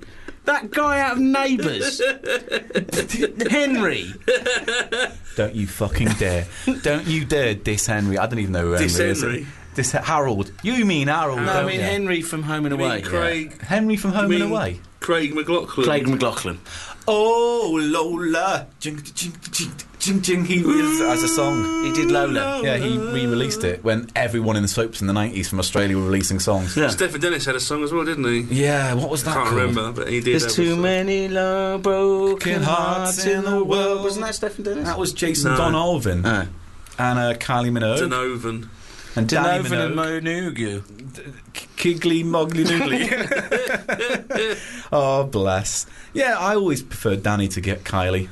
That guy out of Neighbours. Henry. Don't you fucking dare. Don't you dare diss Henry. I don't even know who Henry is. Henry? Diss Harold. You mean Harold, No, don't I mean you? Henry from Home and You mean Away. Craig? Henry from Home and Away. Craig McLaughlin. Craig McLaughlin. Oh, Lola. Jing, jing, jing, jing, jing. He was as a song. He did Lola. Yeah, he re-released it when everyone in the soaps in the 90s from Australia were releasing songs. Yeah. Stephen Dennis had a song as well, didn't he? Yeah, what was that Can't called? remember, but he did. There's too many low broken hearts hearts in in the the world. world. Wasn't that Stephen Dennis? That was Jason No. Donovan Oh. and Kylie Minogue Denovan. and Danny Denovan and Minogue. Monugu. Kiggly Moggly Noogly. Oh, bless. Yeah, I always preferred Danny to get Kylie.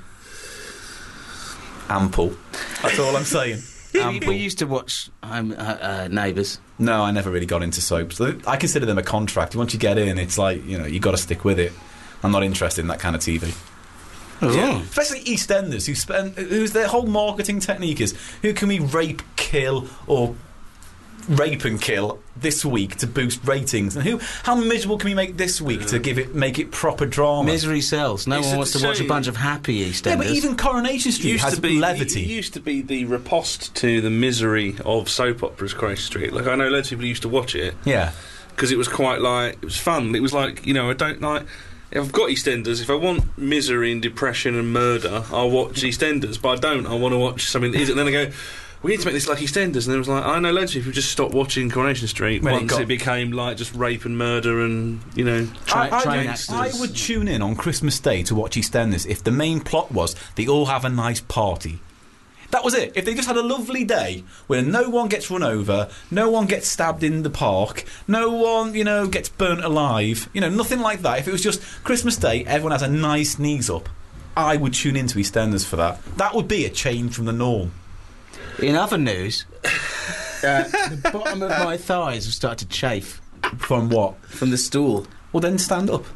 Ample. That's all I'm saying. Ample. We used to watch Neighbours. No, I never really got into soaps. I consider them a contract. Once you get in, it's like, you know, you got to stick with it. I'm not interested in that kind of TV. Oh. Especially EastEnders, whose their whole marketing technique is, who can we rape, kill, or rape and kill this week to boost ratings, and how miserable can we make this week to make it proper drama? Misery sells. No It's one a wants to watch a shame. bunch of happy EastEnders. Yeah, but even Coronation Street has levity. It used to be the riposte to the misery of soap operas, Coronation Street. Like, I know loads of people used to watch it Yeah. because it was quite like, it was fun. It was like, you know, I don't like. If I've got EastEnders, if I want misery and depression and murder, I'll watch EastEnders. But I don't. I want to watch something that isn't. And then I go, we need to make this like EastEnders. And it was like, I know loads of people just stopped watching Coronation Street When it once got- it became like just rape and murder and, you know. Train I actors. would tune in on Christmas Day to watch EastEnders if the main plot was they all have a nice party. That was it. If they just had a lovely day where no one gets run over, no one gets stabbed in the park, no one, you know, gets burnt alive, you know, nothing like that. If it was just Christmas Day, everyone has a nice knees up, I would tune into EastEnders for that. That would be a change from the norm. In other news, the bottom of my thighs have started to chafe From what? from the stool. Well, then stand up.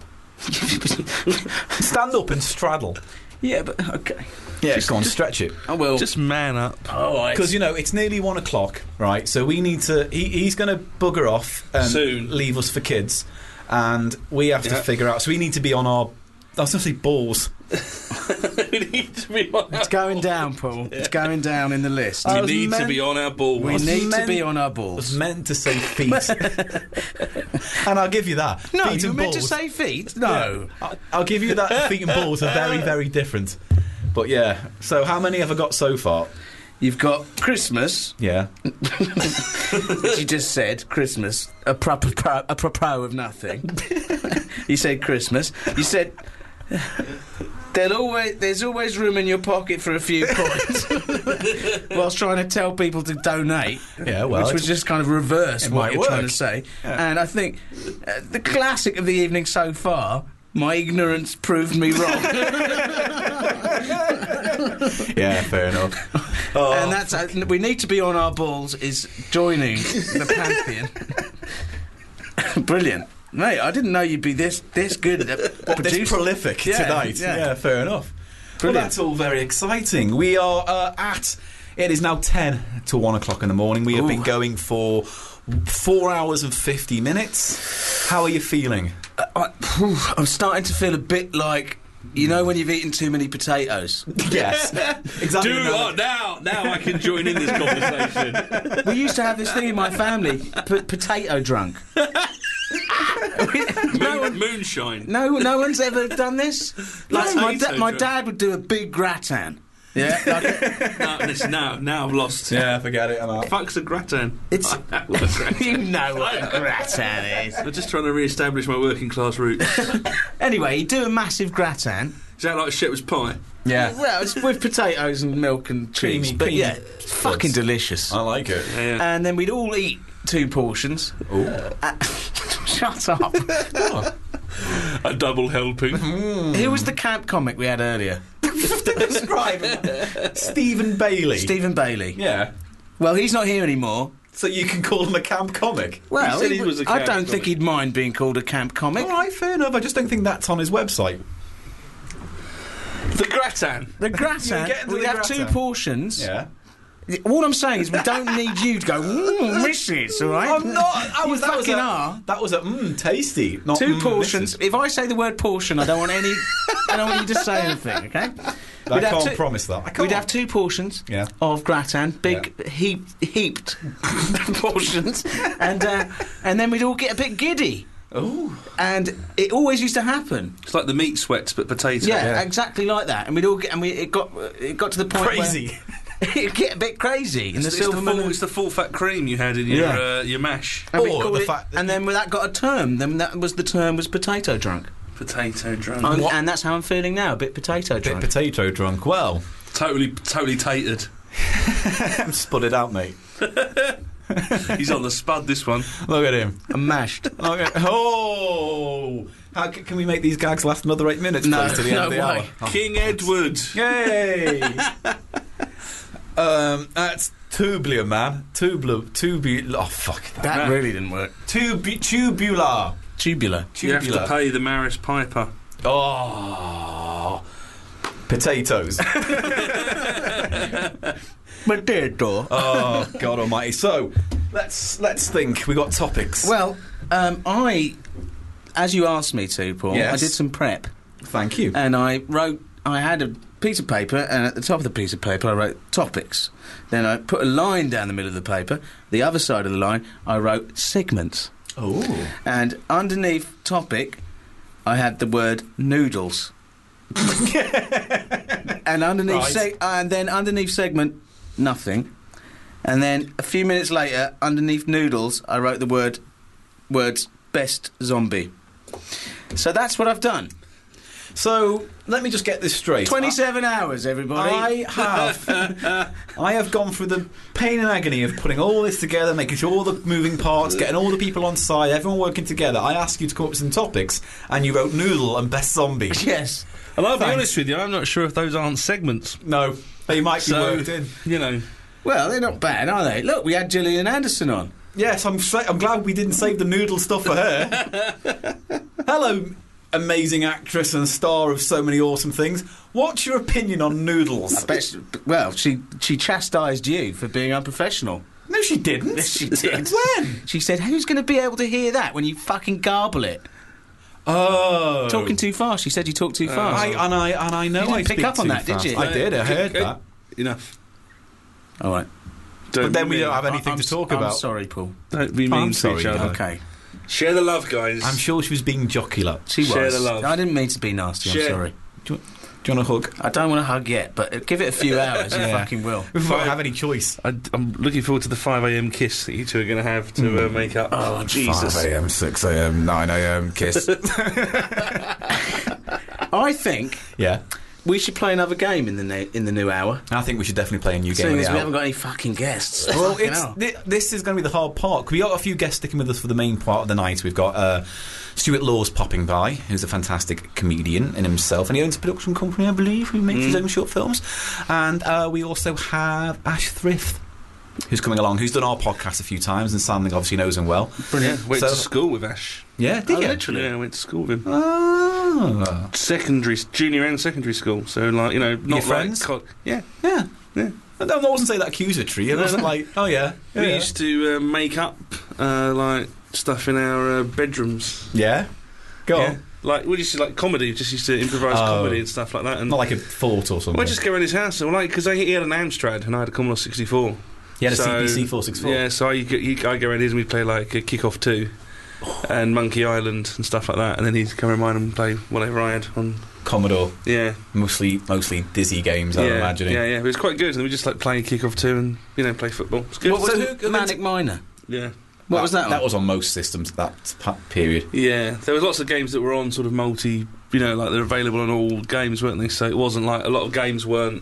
Stand up and straddle. Yeah, but okay. Yeah, just go on, stretch it. I will. Just man up. Because, you know, it's nearly 1 o'clock, right? So we need to... He's going to bugger off and Soon. leave us for kids. And we have to Yeah. figure out... So we need to be on our... I was going to say balls. We need to be on It's going down, Paul. It's going down in the list. I We was need to meant- be on our balls. We need to meant- be on our I was balls. meant to say feet. And I'll give you that. No, feet you and meant to balls. say feet. No. I'll give you that. Feet and balls are very, very different. But yeah. So how many have I got so far? You've got Christmas, Yeah. which you just said. Christmas. Apropos of nothing. You said Christmas. You said... There's always room in your pocket for a few coins, whilst trying to tell people to donate. Yeah, well, which was just kind of reverse it what might you're trying to work. say. And I think the classic of the evening so far, my ignorance proved me wrong, Yeah, fair enough. Oh, and that's we need to be on our balls. Is joining the pantheon. Brilliant. Mate, I didn't know you'd be this good at this producing. prolific Yeah, tonight. yeah. Yeah, fair enough. Well, Brilliant. that's all very exciting. We are it is now 10 to 1 o'clock in the morning. We have been going for 4 hours and 50 minutes. How are you feeling? I'm starting to feel a bit like, you know, when you've eaten too many potatoes. Yes. Exactly. Now I can join in this conversation. We used to have this thing in my family, potato drunk. Moonshine. No one's ever done this. Like Potato my drunk. dad would do a big gratin. Yeah, like Now I've lost. Yeah, forget it. I'm out. Fuck's a gratin. It's- I love a gratin. you know what a gratin is. I'm just trying to re-establish my working class roots. Anyway, you do a massive gratin. Is that like shepherd's pie? Yeah. Well, it's with potatoes and milk and cheese, Creamy, but creamy yeah, it's fucking delicious. I like it. Yeah. And then we'd all eat 2 portions. Shut up. A double helping. Who was the camp comic we had earlier? Describe him. Stephen Bailey. Stephen Bailey. Yeah. Well, he's not here anymore. So you can call him a camp comic. Well, said he was a I camp don't comic. think he'd mind being called a camp comic. All right, fair enough. I just don't think that's on his website. The gratin. The gratin, You get into we'd the have 2 gratin. portions. Yeah. All I'm saying is we don't need you to go, Mrs. All right? I'm not. That was tasty. Not Two portions. If I say the word portion, I don't want any. I don't want you to say anything. Okay? I can't promise that. We'd have 2 portions of gratin, big heaped portions, and then we'd all get a bit giddy. Oh, and it always used to happen. It's like the meat sweats, but potato. Yeah, exactly like that. And we'd all get, it got to the point crazy. Where it'd get a bit crazy. It's the full fat cream you had in your mash. And, and then when that got a term, then the term was potato drunk. Potato drunk. And that's how I'm feeling now, a bit potato drunk. Potato drunk. Well, totally tatered. I'm sputtered out, mate. He's on the spud, this one. Look at him. I'm mashed. Oh! Can we make these gags last another 8 minutes, please, to the end of the hour? King Edward. Yay! That's tubular, man. Tubular. Oh, fuck. That really didn't work. Tubular. You have to pay the Maris Piper. Oh. Potatoes. Potato. Oh, God almighty. So, let's think. We got topics. Well, as you asked me to, Paul, I did some prep. Thank you. And I had a piece of paper, and at the top of the piece of paper I wrote topics. Then I put a line down the middle of the paper. The other side of the line I wrote segments. Oh. And underneath topic I had the word noodles. And underneath and then underneath segment nothing. And then a few minutes later underneath noodles I wrote the words best zombie. So that's what I've done. So let me just get this straight. 27 hours, everybody. I have gone through the pain and agony of putting all this together, making sure all the moving parts, getting all the people on side, everyone working together. I asked you to come up with some topics, and you wrote noodle and best zombie. Yes. And I'll be honest with you, I'm not sure if those aren't segments. No, they might be worked in. You know. Well, they're not bad, are they? Look, we had Gillian Anderson on. Yes, I'm glad we didn't save the noodle stuff for her. Hello, amazing actress and star of so many awesome things. What's your opinion on noodles? She chastised you for being unprofessional. No, she didn't. Yes, she did. When? She said, who's going to be able to hear that when you fucking garble it? Oh. Talking too fast. She said you talk too fast. I know you didn't I pick up on that, fast. did you? I did, I heard that. Enough. All right. But then we don't have anything to talk about. I'm sorry, Paul. Don't be mean to each other. Okay. Share the love, guys. I'm sure she was being jocular. She was. Share the love. I didn't mean to be nasty. I'm sorry. Do you want a hug? I don't want a hug yet, but give it a few hours. You fucking will. We won't have any choice. I'm looking forward to the 5 a.m. kiss that you two are going to have to make up. Oh, Jesus. 5 a.m., 6 a.m., 9 a.m. kiss. I think. Yeah. We should play another game in the new hour. I think we should definitely play a new game. Seeing as we haven't got any fucking guests. Well, this is going to be the hard part. We got a few guests sticking with us for the main part of the night. We've got Stuart Laws popping by, who's a fantastic comedian in himself, and he owns a production company, I believe, who makes his own short films. And we also have Ash Thrift, who's coming along, who's done our podcast a few times, and Sam obviously knows him well. Brilliant. Went to school with Ash. Yeah, did you? Literally. Yeah, I went to school with him. Oh. Junior and secondary school. So, like, you know, not your friends? Yeah. I wasn't saying that accusatory. It wasn't like, oh yeah. We used to make up, like, stuff in our bedrooms. Yeah? Go on. Like, we just like comedy, just used to improvise comedy and stuff like that. And not like a fort or something. We'd just go around his house, and because he had an Amstrad and I had a Commodore 64. He had a CPC 464. Yeah, so I go around his and we'd play like a Kick-Off 2 and Monkey Island and stuff like that, and then he'd come around mine and play whatever I had on Commodore. Yeah. Mostly Dizzy games, I'm imagining. Yeah, it was quite good. And we just like playing Kick-Off 2 and, play football. It's good. What was Manic Miner? Yeah. What was that? That was on most systems at that period. Yeah, there was lots of games that were on sort of multi, like they're available on all games, weren't they? So it wasn't like a lot of games weren't,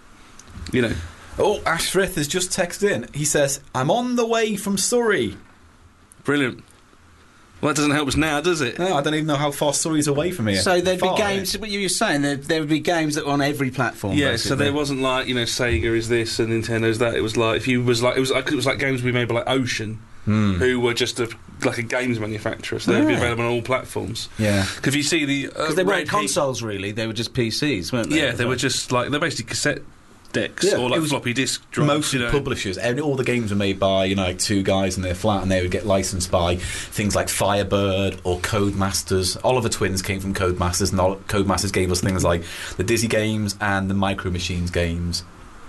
Oh, Ash Frith has just texted in. He says, I'm on the way from Surrey. Brilliant. Well, that doesn't help us now, does it? No, I don't even know how far Surrey's away from here. So there'd be games, what you were saying, there would be games that were on every platform. Yeah, basically. so there wasn't like, Sega is this and Nintendo's that. It was like, it was like games we made by like Ocean, who were just a games manufacturer, so they'd be available on all platforms. Yeah. Because you see the... Because they weren't consoles, really, they were just PCs, weren't they? Yeah, they were just like, they're basically cassette decks Yeah, or it like was floppy disk drives. Most you know. publishers, all the games were made by like two guys in their flat, and they would get licensed by things like Firebird or Codemasters. Oliver Twins came from Codemasters, and Codemasters gave us things like the Dizzy games and the Micro Machines games,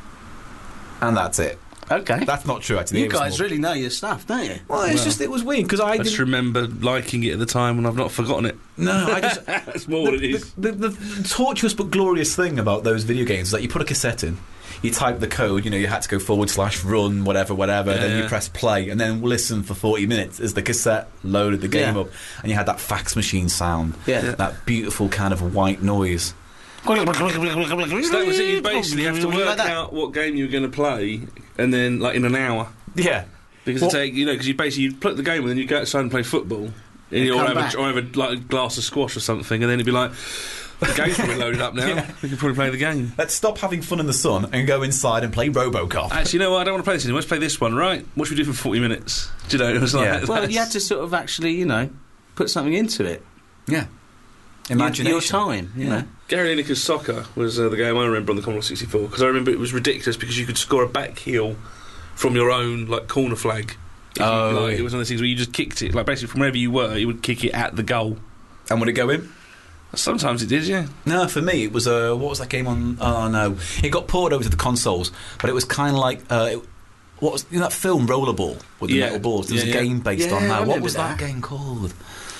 and that's it. Okay. That's not true, actually. You It was guys more- really know your stuff, don't you? Well, it's just it was weird because I just remember liking it at the time, and I've not forgotten it. No, I just That's more what it is. The tortuous but glorious thing about those video games is that you put a cassette in, you type the code, you had to go /run, whatever, then you yeah. press play, and then listen for 40 minutes as the cassette loaded the game Yeah. up, and you had that fax machine sound, Yeah. that beautiful kind of white noise. So that was it. You basically have to work Like that. out what game you were going to play, and then like in an hour, Yeah. because What- it take because you basically you'd put the game and then you'd go outside and play football, and you'll come have back. or have a, like a glass of squash or something, and then it'd be like the game's probably loaded up now. Yeah. We can probably play the game. Let's stop having fun in the sun and go inside and play Robocop. Actually, you know what? I don't want to play this anymore. Let's play this one, right? What should we do for 40 minutes? Do you know? It was like Yeah. Well, you had to sort of actually, put something into it. Yeah. Imagination. Your time, you know. Gary Lineker's Soccer was the game I remember on the Commodore 64, because I remember it was ridiculous because you could score a back heel from your own like corner flag. If Oh, it was one of those things where you just kicked it, like basically from wherever you were, you would kick it at the goal. And would it go in? Sometimes it did, yeah. No, for me it was what was that game on? Oh no, it got ported over to the consoles, but it was kind of like what was that film Rollerball with the Yeah. metal balls? There was Yeah, a yeah. game based Yeah, on I that. What remember was that that. game called?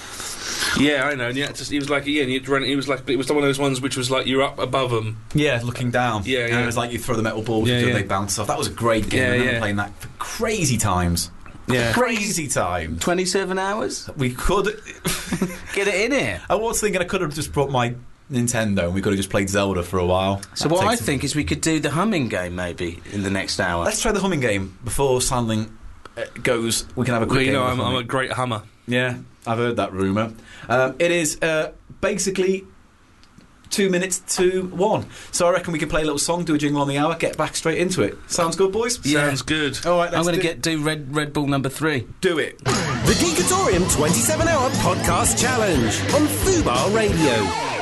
Yeah, I know. And you had to, it was like and you had to run. It was like it was one of those ones which was like you're up above them. Yeah, looking down. Yeah, And yeah. it was like you throw the metal balls Yeah, and yeah. they bounce off. That was a great game. Yeah, I remember yeah. playing that for crazy times. Yeah. Crazy times. 27 hours? We could. Get it in here. I was thinking I could have just brought my Nintendo and we could have just played Zelda for a while. So That what I takes- think is we could do the humming game maybe in the next hour. Let's try the humming game before Sandling goes. We can have a quick Well, you game know, of I'm a humming. great hummer. Yeah, I've heard that rumour. It is basically 2 minutes to 1. So I reckon we can play a little song, do a jingle on the hour, get back straight into it. Sounds good, boys? Sounds good. All right, I'm let's going to do Red Bull number 3. do it. The Geekatorium 27-hour podcast challenge on Fubar Radio.